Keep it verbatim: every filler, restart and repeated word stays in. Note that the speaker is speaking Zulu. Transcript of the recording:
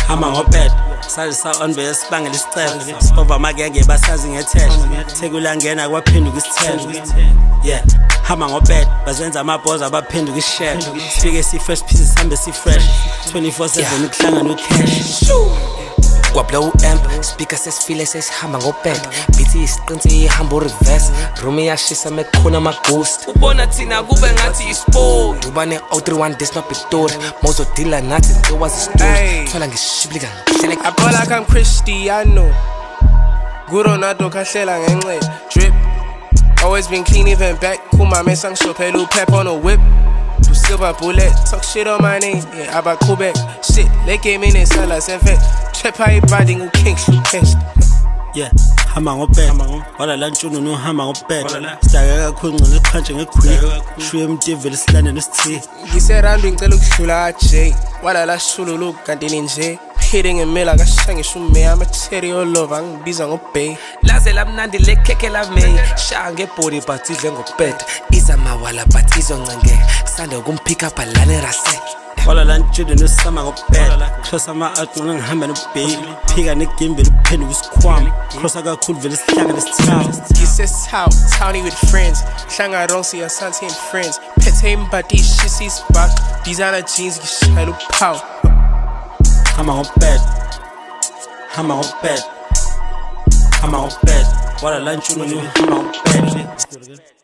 hama ngobed salisa on base bangela isicelo sipova amagenge basazi ngethesh sekulangena kwaphenduka isithelo yeah hama ngobed bazenza amabhoza abaphenduka ishell sifike si fresh pieces hambe si fresh twenty-four seven ukuhlangana ucash kwa blow amp speaker sesifile sesihamba ngobed beat isiqinsi ihamba reverse room iyashisa mekhona ama ghost ubona thina kube ngathi isport ubane oh three one this not Pitori mozo dealer nathi it was a story thola ngishiblika ngihlele I feel like I'm Cristiano Ronaldo kahlela ngenxe drip always been clean even back kuma mesa ngishophela pep on a whip silver bullet talk shit on my name yeah aba Quebec shit they gave me this sala seven trap high body ngu king cash yeah hama ngobed wala la ntshunu no hama ngobed sitaka kakhulu ngile khanje ngekhwi shwe emtivele silane nesithi ngiserando ngicela ukudlula J wala la shululu kanti nje hitting in mela kashangisha ume amaterial love angibiza ngobay laze lamnandi lekheke la me shange body but idle ngobed iza mawala but izonqenge sande ukumpick up alane rase wala la ntshunu no sama ngobed cross ama aqona ngihamba nobay phika negimbele uphenduka isikhwama cross akakhulu vele sihlanga nesithawu ngises how towny with friends hlanga wrong see asante and friends phethe imbadi shisi back designer jeans ngishayela uphawu hama ngobed hama ngobed hama ngobed wala la ntshunu no hama ngobed